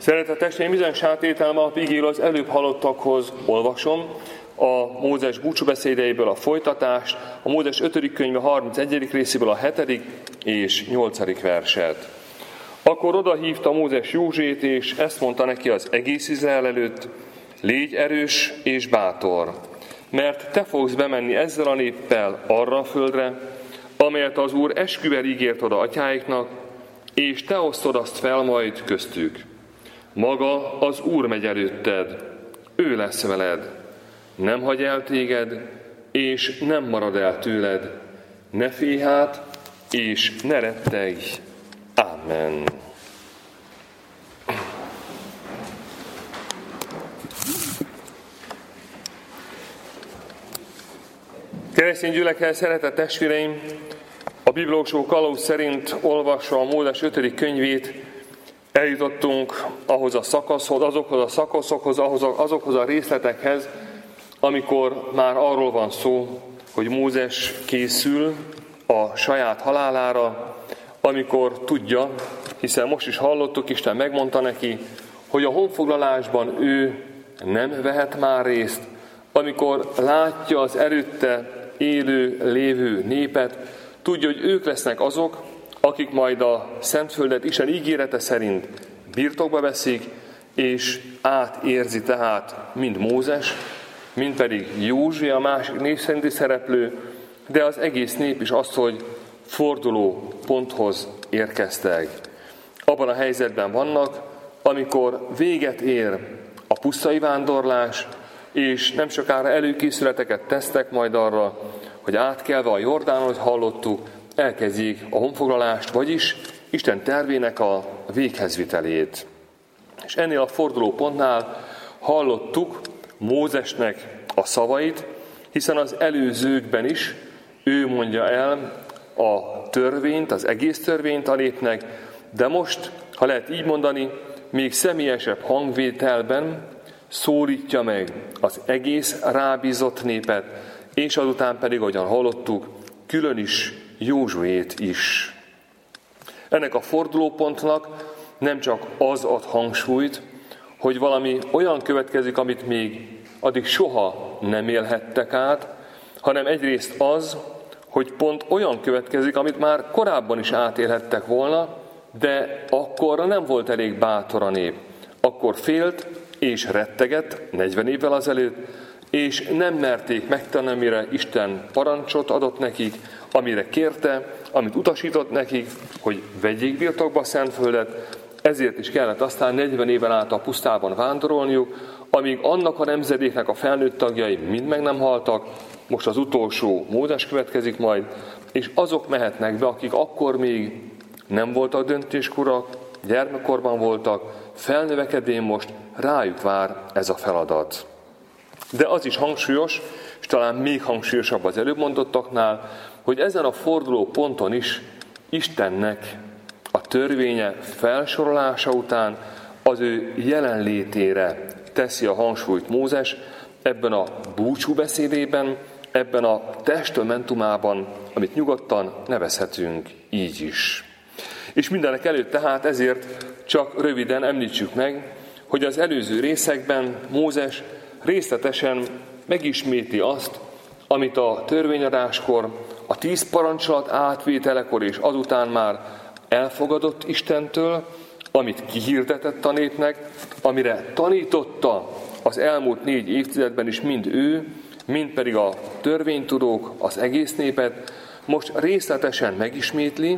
Szeretett testvéreim, bizonyos átételme a igéről az előbb hallottakhoz olvasom, a Mózes búcsúbeszédeiből a folytatást, a Mózes 5. könyve 31. részéből a 7. és 8. verset. Akkor odahívta Mózes Józsét, és ezt mondta neki az egész Izrael előtt: légy erős és bátor, mert te fogsz bemenni ezzel a néppel arra a földre, amelyet az Úr esküvel ígért oda atyáiknak, és te osztod azt fel majd köztük. Maga az Úr megy előtted, ő lesz veled, nem hagy el téged, és nem marad el tőled. Ne félj hát, és ne rettegj. Amen. Keresztény gyülekezet, szeretett testvéreim, a bibliolvasó kalauz szerint olvasva a Mózes 5. könyvét eljutottunk ahhoz a szakaszhoz, azokhoz a szakaszokhoz, azokhoz a részletekhez, amikor már arról van szó, hogy Mózes készül a saját halálára, amikor tudja, hiszen most is hallottuk, Isten megmondta neki, hogy a honfoglalásban ő nem vehet már részt, amikor látja az előtte élő, lévő népet, tudja, hogy ők lesznek azok, akik majd a Szentföldet Isten ígérete szerint birtokba veszik, és átérzi tehát mind Mózes, mind pedig Józsi, a másik név szerinti szereplő, de az egész nép is azt, hogy forduló ponthoz érkeztek. Abban a helyzetben vannak, amikor véget ér a pusztai vándorlás, és nem sokára előkészületeket tesznek majd arra, hogy átkelve a Jordánon, hogy hallottuk, elkezdjék a honfoglalást, vagyis Isten tervének a véghezvitelét. És ennél a fordulópontnál hallottuk Mózesnek a szavait, hiszen az előzőkben is ő mondja el a törvényt, az egész törvényt a népnek, de most, ha lehet így mondani, még személyesebb hangvételben szólítja meg az egész rábízott népet, és azután pedig, ahogyan hallottuk, külön is Józsuét is. Ennek a fordulópontnak nem csak az ad hangsúlyt, hogy valami olyan következik, amit még addig soha nem élhettek át, hanem egyrészt az, hogy pont olyan következik, amit már korábban is átélhettek volna, de akkorra nem volt elég bátor a nép. Akkor félt és rettegett 40 évvel azelőtt, és nem merték megtenni, amire Isten parancsot adott nekik, amire kérte, amit utasított nekik, hogy vegyék birtokba a Szentföldet, ezért is kellett aztán 40 éven át a pusztában vándorolniuk, amíg annak a nemzedéknek a felnőtt tagjai mind meg nem haltak, most az utolsó Mózes következik majd, és azok mehetnek be, akik akkor még nem voltak döntéskorak, gyermekkorban voltak, felnövekedén most rájuk vár ez a feladat. De az is hangsúlyos, és talán még hangsúlyosabb az előbb mondottaknál, hogy ezen a forduló ponton is Istennek a törvénye felsorolása után az ő jelenlétére teszi a hangsúlyt Mózes ebben a búcsúbeszédében, ebben a testamentumában, amit nyugodtan nevezhetünk így is. És mindenek előtt tehát ezért csak röviden említsük meg, hogy az előző részekben Mózes részletesen megismétli azt, amit a törvényadáskor, a 10 parancsolat átvételekor és azután már elfogadott Istentől, amit kihirdetett a népnek, amire tanította az elmúlt 4 évtizedben is mind ő, mind pedig a törvénytudók az egész népet, most részletesen megismétli,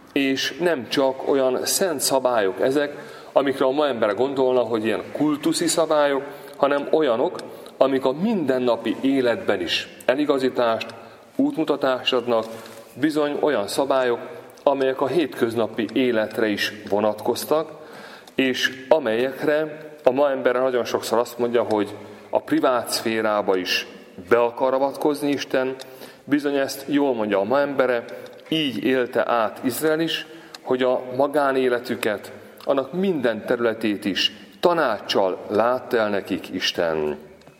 és nem csak olyan szent szabályok ezek, amikre a ma ember gondolna, hogy ilyen kultuszi szabályok, hanem olyanok, amik a mindennapi életben is eligazítást, útmutatást adnak, bizony olyan szabályok, amelyek a hétköznapi életre is vonatkoztak, és amelyekre a ma ember nagyon sokszor azt mondja, hogy a privát szférába is be akar avatkozni Isten, bizony ezt jól mondja a ma embere, így élte át Izrael is, hogy a magánéletüket, annak minden területét is tanáccsal látta el nekik Isten.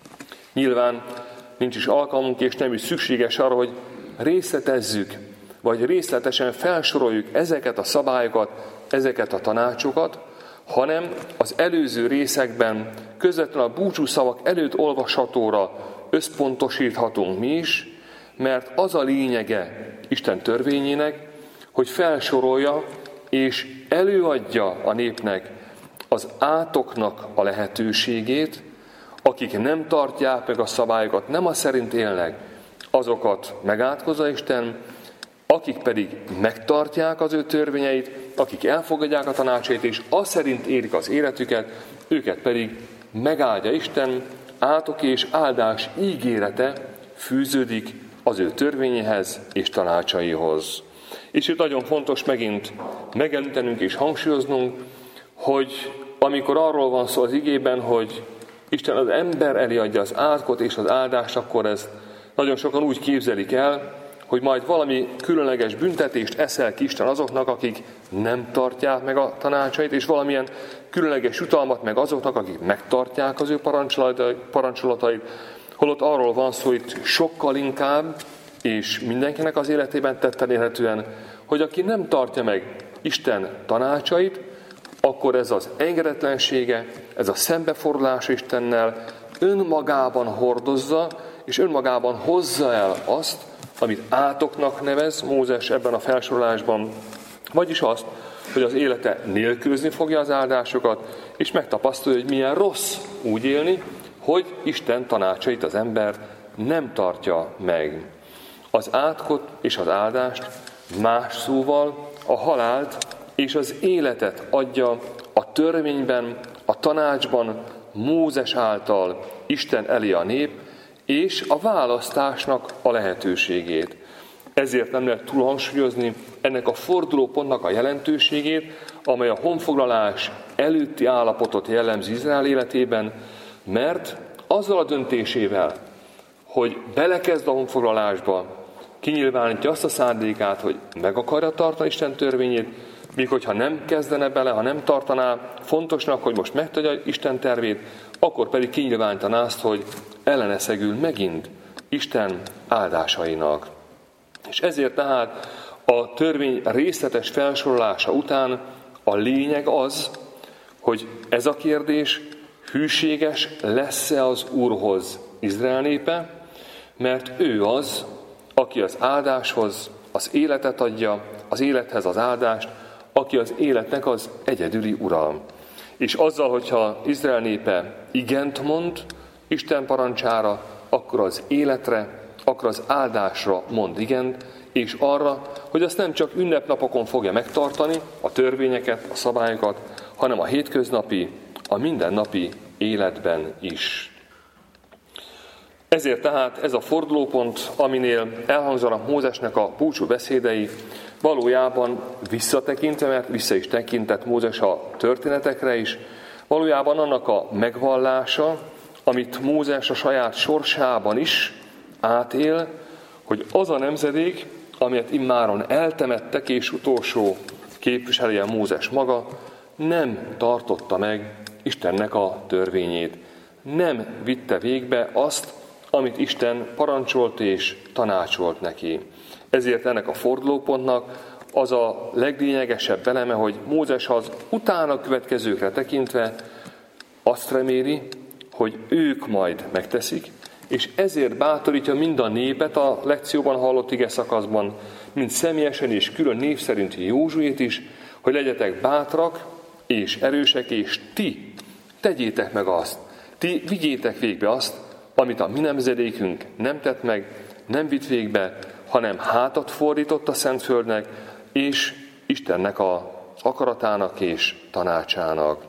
Nyilván nincs is alkalmunk, és nem is szükséges arra, hogy részletezzük, vagy részletesen felsoroljuk ezeket a szabályokat, ezeket a tanácsokat, hanem az előző részekben közvetlenül a búcsúszavak előtt olvashatóra összpontosíthatunk mi is, mert az a lényege Isten törvényének, hogy felsorolja és előadja a népnek az átoknak a lehetőségét, akik nem tartják meg a szabályokat, nem az szerint élnek, azokat megátkozza Isten, akik pedig megtartják az ő törvényeit, akik elfogadják a tanácsait, és az szerint élik az életüket, őket pedig megáldja Isten, átok és áldás ígérete fűződik az ő törvényéhez és tanácsaihoz. És itt nagyon fontos megint megemlítenünk és hangsúlyoznunk, hogy amikor arról van szó az igében, hogy Isten az ember elé adja az átkot és az áldást, akkor ezt nagyon sokan úgy képzelik el, hogy majd valami különleges büntetést eszel ki Isten azoknak, akik nem tartják meg a tanácsait, és valamilyen különleges jutalmat meg azoknak, akik megtartják az ő parancsolatait, holott arról van szó itt sokkal inkább, és mindenkinek az életében tetten érhetően, hogy aki nem tartja meg Isten tanácsait, akkor ez az engedetlensége, ez a szembefordulás Istennel önmagában hordozza, és önmagában hozza el azt, amit átoknak nevez Mózes ebben a felsorolásban, vagyis azt, hogy az élete nélkülözni fogja az áldásokat, és megtapasztalja, hogy milyen rossz úgy élni, hogy Isten tanácsait az ember nem tartja meg. Az átkot és az áldást, más szóval a halált és az életet adja a törvényben, a tanácsban Mózes által Isten elé a nép, és a választásnak a lehetőségét. Ezért nem lehet túlhangsúlyozni ennek a fordulópontnak a jelentőségét, amely a honfoglalás előtti állapotot jellemzi Izrael életében, mert azzal a döntésével, hogy belekezd a honfoglalásba, kinyilvánítja azt a szándékát, hogy meg akarja tartani Isten törvényét, míg hogyha nem kezdene bele, ha nem tartaná fontosnak, hogy most megtudja Isten tervét, akkor pedig kinyilvánítaná azt, hogy ellene szegül megint Isten áldásainak. És ezért tehát a törvény részletes felsorolása után a lényeg az, hogy ez a kérdés hűséges lesz-e az Úrhoz Izrael népe, mert ő az, aki az áldáshoz az életet adja, az élethez az áldást, aki az életnek az egyedüli ura. És azzal, hogyha Izrael népe igent mond Isten parancsára, akkor az életre, akkor az áldásra mond igent, és arra, hogy azt nem csak ünnepnapokon fogja megtartani, a törvényeket, a szabályokat, hanem a hétköznapi, a mindennapi életben is. Ezért tehát ez a fordulópont, aminél elhangzanak Mózesnek a búcsú beszédei, valójában visszatekintve, mert vissza is tekintett Mózes a történetekre is, valójában annak a megvallása, amit Mózes a saját sorsában is átél, hogy az a nemzedék, amelyet immáron eltemettek, és utolsó képviselője Mózes maga, nem tartotta meg Istennek a törvényét. Nem vitte végbe azt, amit Isten parancsolt és tanácsolt neki. Ezért ennek a fordulópontnak az a leglényegesebb eleme, hogy Mózes az utána következőkre tekintve azt reméli, hogy ők majd megteszik, és ezért bátorítja mind a népet a lekcióban hallott ige szakaszban, mind személyesen és külön név szerint Józsuét is, hogy legyetek bátrak és erősek, és ti tegyétek meg azt, ti vigyétek végbe azt, amit a mi nemzedékünk nem tett meg, nem vitt végbe, hanem hátat fordított a Szentföldnek, és Istennek az akaratának és tanácsának.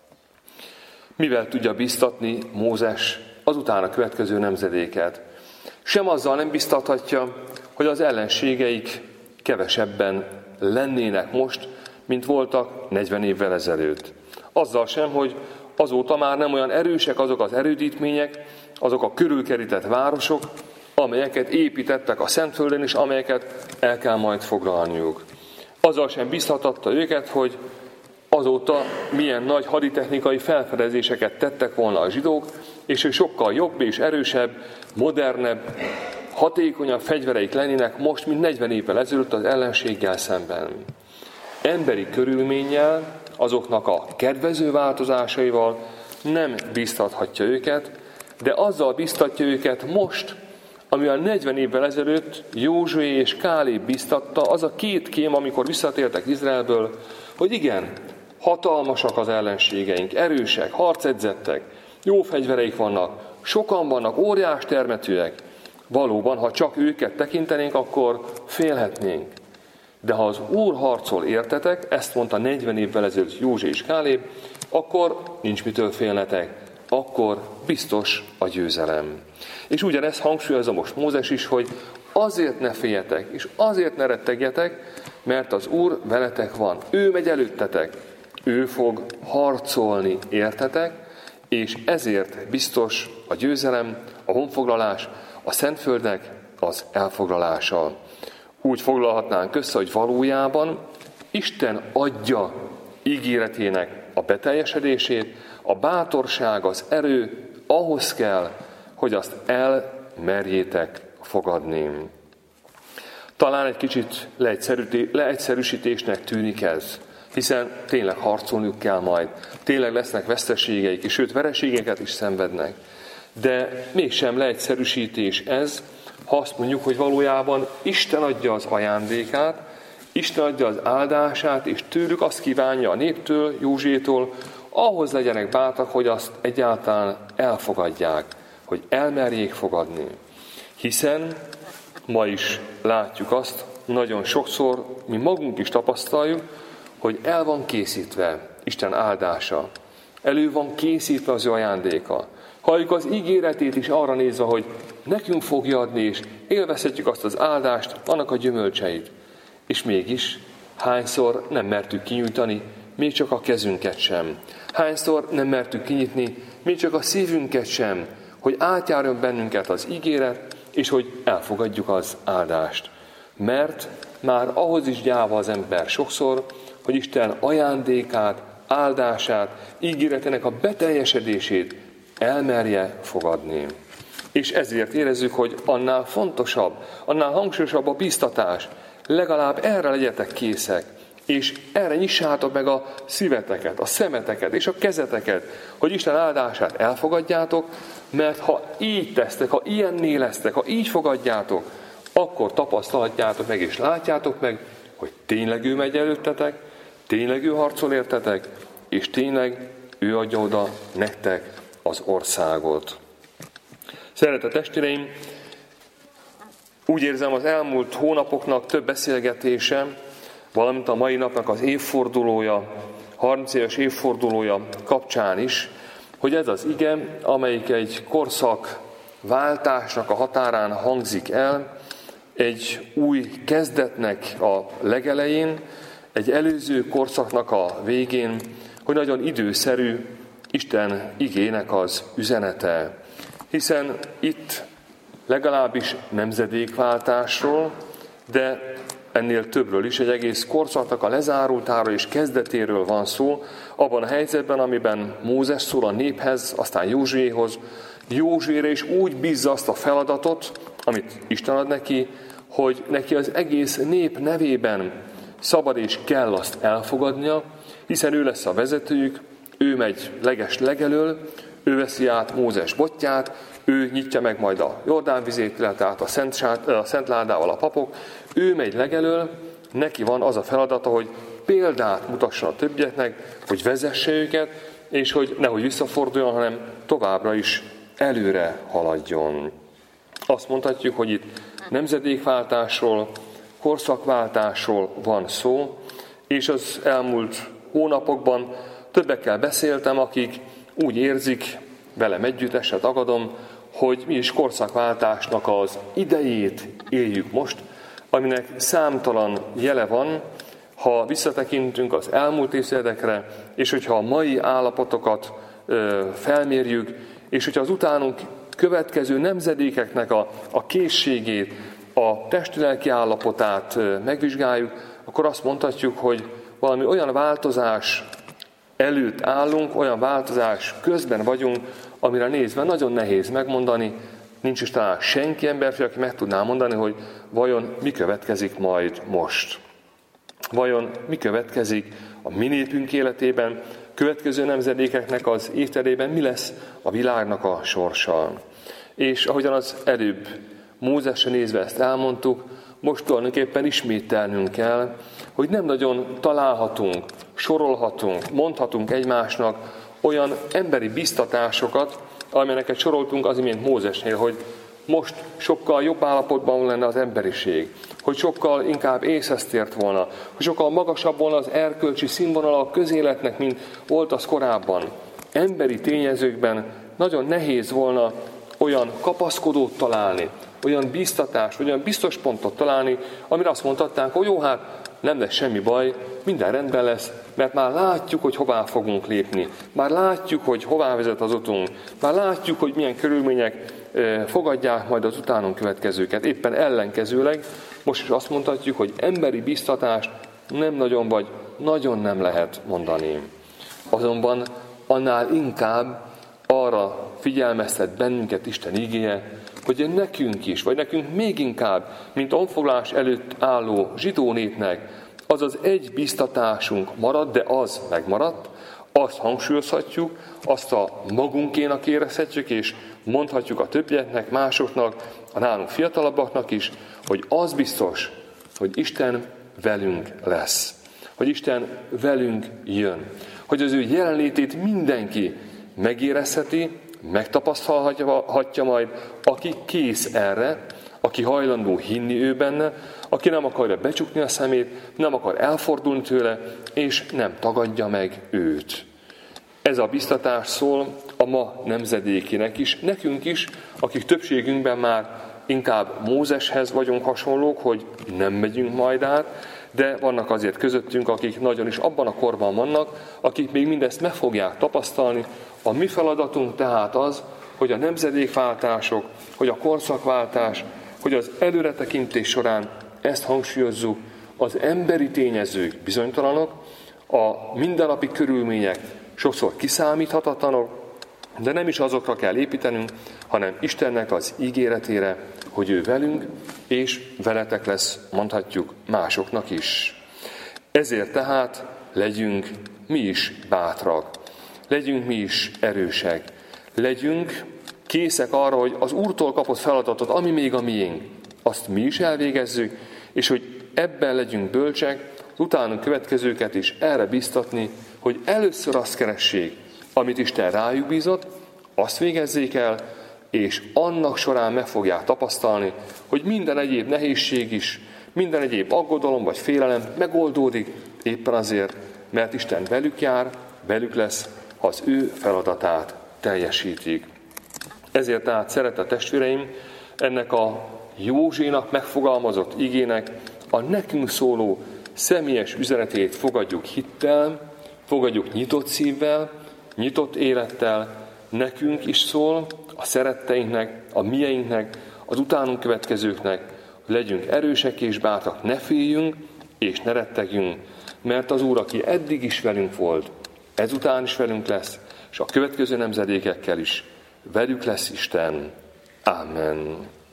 Mivel tudja biztatni Mózes azután a következő nemzedéket? Sem azzal nem biztathatja, hogy az ellenségeik kevesebben lennének most, mint voltak 40 évvel ezelőtt. Azzal sem, hogy azóta már nem olyan erősek azok az erődítmények, azok a körülkerített városok, amelyeket építettek a Szentföldön, és amelyeket el kell majd foglalniuk. Azzal sem biztathatta őket, hogy azóta milyen nagy haditechnikai felfedezéseket tettek volna a zsidók, és hogy sokkal jobb és erősebb, modernebb, hatékonyabb fegyvereik lennének most, mint 40 évvel ezelőtt az ellenséggel szemben. Emberi körülménnyel, azoknak a kedvező változásaival nem bíztathatja őket, de azzal bíztatja őket most, amivel 40 évvel ezelőtt Józsué és Káleb bíztatta, az a két kém, amikor visszatértek Izraelből, hogy igen, hatalmasak az ellenségeink, erősek, harcedzettek, jó fegyvereik vannak, sokan vannak, óriás termetűek. Valóban, ha csak őket tekintenénk, akkor félhetnénk. De ha az Úr harcol értetek, ezt mondta 40 évvel ezelőtt Józsué és Káleb, akkor nincs mitől félnetek, akkor biztos a győzelem. És ugyanezt hangsúlyozza most Mózes is, hogy azért ne féljetek, és azért ne rettegjetek, mert az Úr veletek van. Ő megy előttetek, ő fog harcolni értetek, és ezért biztos a győzelem, a honfoglalás, a Szentföldnek az elfoglalása. Úgy foglalhatnánk össze, hogy valójában Isten adja ígéretének a beteljesedését, a bátorság, az erő ahhoz kell, hogy azt elmerjétek fogadni. Talán egy kicsit leegyszerűsítésnek tűnik ez, hiszen tényleg harcolniuk kell majd, tényleg lesznek veszteségeik, és sőt vereségeket is szenvednek. De mégsem leegyszerűsítés ez, ha azt mondjuk, hogy valójában Isten adja az ajándékát, Isten adja az áldását, és tőlük azt kívánja a néptől, Józsuétól, ahhoz legyenek bátrak, hogy azt egyáltalán elfogadják, hogy elmerjék fogadni. Hiszen ma is látjuk azt, nagyon sokszor mi magunk is tapasztaljuk, hogy el van készítve Isten áldása. Elő van készítve az ő ajándéka. Halljuk az ígéretét is arra nézve, hogy nekünk fogja adni, és élvezhetjük azt az áldást, annak a gyümölcseit. És mégis hányszor nem mertük kinyújtani, még csak a kezünket sem. Hányszor nem mertük kinyitni, még csak a szívünket sem, hogy átjárjon bennünket az ígéret, és hogy elfogadjuk az áldást. Mert már ahhoz is gyáva az ember sokszor, hogy Isten ajándékát, áldását, ígéretének a beteljesedését elmerje fogadni. És ezért érezzük, hogy annál fontosabb, annál hangsúlyosabb a bíztatás. Legalább erre legyetek készek, és erre nyissátok meg a szíveteket, a szemeteket és a kezeteket, hogy Isten áldását elfogadjátok, mert ha így tesztek, ha ilyenné lesztek, ha így fogadjátok, akkor tapasztalhatjátok meg és látjátok meg, hogy tényleg ő megy előttetek, tényleg ő harcol értetek, és tényleg ő adja oda nektek az országot. Szeretett testvéreim, úgy érzem, az elmúlt hónapoknak több beszélgetése, valamint a mai napnak az évfordulója, 30 éves évfordulója kapcsán is, hogy ez az ige, amelyik egy korszak váltásnak a határán hangzik el, egy új kezdetnek a legelején, egy előző korszaknak a végén, hogy nagyon időszerű Isten igének az üzenete. Hiszen itt legalábbis nemzedékváltásról, de ennél többről is, egy egész korszaknak a lezárultáról és kezdetéről van szó, abban a helyzetben, amiben Mózes szól a néphez, aztán Józsuéhoz. Józsuére is úgy bízza azt a feladatot, amit Isten ad neki, hogy neki az egész nép nevében szabad és kell azt elfogadnia, hiszen ő lesz a vezetőjük, ő megy legelől, ő veszi át Mózes botját, ő nyitja meg majd a Jordán vizét, illetve át a szent ládával a papok, ő megy legelől, neki van az a feladata, hogy példát mutasson a többieknek, hogy vezesse őket, és hogy nehogy visszaforduljon, hanem továbbra is előre haladjon. Azt mondhatjuk, hogy itt nemzedékváltásról, korszakváltásról van szó, és az elmúlt hónapokban többekkel beszéltem, akik úgy érzik, velem együtt ezt tagadom, hogy mi is korszakváltásnak az idejét éljük most, aminek számtalan jele van, ha visszatekintünk az elmúlt évtizedekre, és hogyha a mai állapotokat felmérjük, és hogyha az utánunk következő nemzedékeknek a készségét, a testi-lelki állapotát megvizsgáljuk, akkor azt mondhatjuk, hogy valami olyan változás előtt állunk, olyan változás közben vagyunk, amire nézve nagyon nehéz megmondani, nincs is talán senki emberfé, aki meg tudná mondani, hogy vajon mi következik majd most. Vajon mi következik a mi népünk életében, következő nemzedékeknek az évtedében mi lesz a világnak a sorsa. És ahogyan az előbb Mózesre nézve ezt elmondtuk, most tulajdonképpen ismételnünk kell, hogy nem nagyon találhatunk, sorolhatunk, mondhatunk egymásnak olyan emberi biztatásokat, amelyeket soroltunk az imént Mózesnél, hogy most sokkal jobb állapotban lenne az emberiség, hogy sokkal inkább észhez tért volna, hogy sokkal magasabb volna az erkölcsi színvonala a közéletnek, mint volt az korábban. Emberi tényezőkben nagyon nehéz volna olyan kapaszkodót találni, olyan biztatást, olyan biztos pontot találni, amire azt mondhatnánk, hogy jó, hát nem lesz semmi baj, minden rendben lesz, mert már látjuk, hogy hová fogunk lépni, már látjuk, hogy hová vezet az utunk, már látjuk, hogy milyen körülmények fogadják majd az utánunk következőket. Éppen ellenkezőleg most is azt mondhatjuk, hogy emberi biztatást nem nagyon vagy nagyon nem lehet mondani. Azonban annál inkább arra figyelmeztet bennünket Isten igéje, hogy nekünk is, vagy nekünk még inkább, mint honfoglalás előtt álló zsidó népnek, az az egy biztatásunk marad, de az megmaradt, azt hangsúlyozhatjuk, azt a magunkénak érezhetjük, és mondhatjuk a többieknek, másoknak, a nálunk fiatalabbaknak is, hogy az biztos, hogy Isten velünk lesz, hogy Isten velünk jön, hogy az ő jelenlétét mindenki megérezheti, megtapasztalhatja majd, aki kész erre, aki hajlandó hinni ő benne, aki nem akarja becsukni a szemét, nem akar elfordulni tőle, és nem tagadja meg őt. Ez a biztatás szól a ma nemzedékének is, nekünk is, akik többségünkben már inkább Mózeshez vagyunk hasonlók, hogy nem megyünk majd át, de vannak azért közöttünk, akik nagyon is abban a korban vannak, akik még mindezt meg fogják tapasztalni. A mi feladatunk tehát az, hogy a nemzedékváltások, hogy a korszakváltás, hogy az előretekintés során ezt hangsúlyozzuk, az emberi tényezők bizonytalanok, a mindennapi körülmények sokszor kiszámíthatatlanok, de nem is azokra kell építenünk, hanem Istennek az ígéretére, hogy ő velünk, és veletek lesz, mondhatjuk, másoknak is. Ezért tehát legyünk mi is bátrak, legyünk mi is erősek, legyünk készek arra, hogy az Úrtól kapott feladatot, ami még a miénk, azt mi is elvégezzük, és hogy ebben legyünk bölcsek, az utánunk következőket is erre biztatni, hogy először azt keressék, amit Isten rájuk bízott, azt végezzék el, és annak során meg fogják tapasztalni, hogy minden egyéb nehézség is, minden egyéb aggodalom vagy félelem megoldódik éppen azért, mert Isten velük jár, velük lesz, ha az ő feladatát teljesítik. Ezért tehát, szeretett testvéreim, ennek a Józsénak megfogalmazott igének a nekünk szóló személyes üzenetét fogadjuk hittel, fogadjuk nyitott szívvel, nyitott élettel, nekünk is szól, a szeretteinknek, a mieinknek, az utánunk következőknek, hogy legyünk erősek és bátrak, ne féljünk és ne rettegjünk, mert az Úr, aki eddig is velünk volt, ezután is velünk lesz, és a következő nemzedékekkel is velük lesz Isten. Amen.